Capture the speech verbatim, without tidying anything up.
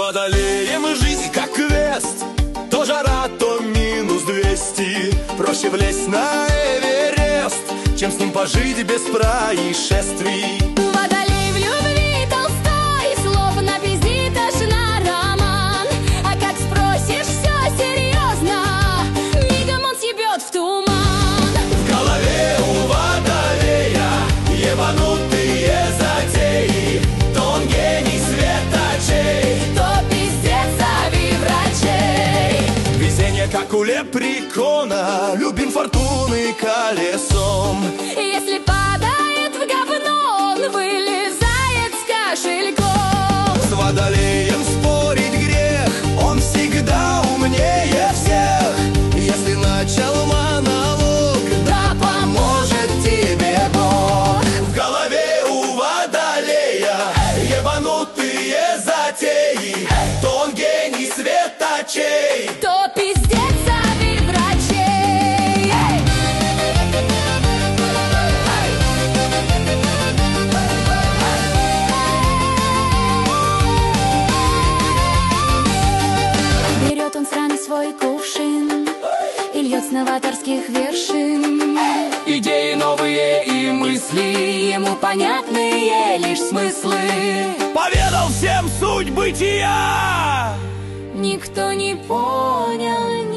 Водолеем жизнь как квест, то жара, то минус двести. Проще влезть на Эверест, чем с ним пожить без происшествий. Водолей в любви толстой, слов на визит аж на роман. А как спросишь, все серьезно, мигом он съебет в туман. В голове у водолея ебанутые затеи, то он гений светочей, То пиздец, зови врачей. везение как у лепрекона, любим фортуны колесом. Если падает в говно, он вылезает с кошельком. С водолеем спорить грех, он всегда умнее всех. Если начал монолог, да поможет тебе Бог. В голове у водолея ебанутые затеи, то он гений светочей, То пиздец, зови врачей. Берет он сраный свой кувшин и льет с новаторских вершин. идеи новые и мысли, Ему понятные лишь смыслы. поведал всем суть бытия. Никто не понял,